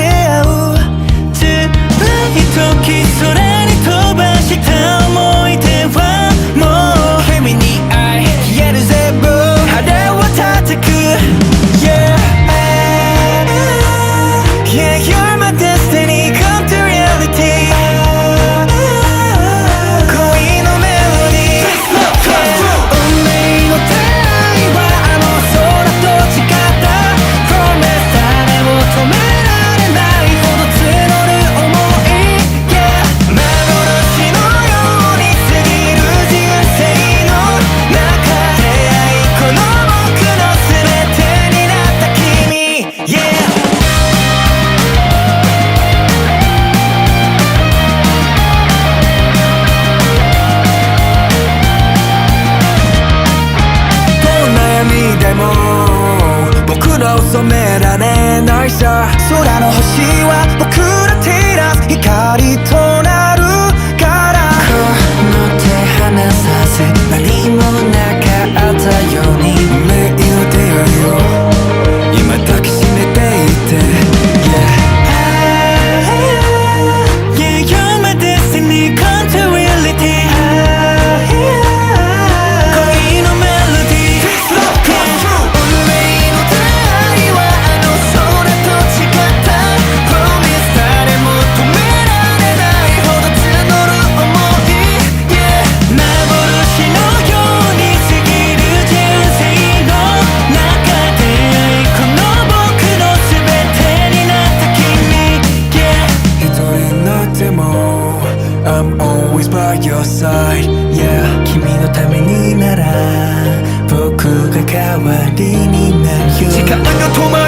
会う辛い時空に飛ばした思い出はもう君に愛消える全部腹を叩く Yeah Yeah you're my destiny come to reality 恋のメロディー運命の出会いはあの空と違った Promise 誰も止められないほど募る想い Yeah 幻のように過ぎる人生の中出会いこの僕の全てになった君 Yeahでも僕らを染められないさ空の星は僕ら照らす光となるからこの手離させ何もなかったように運命の出会いを今抱きしめていて Yeah Yeah you're my destiny come to reality I'm always by your side, yeah 君のためになら僕が代わりになるよ時間が止まる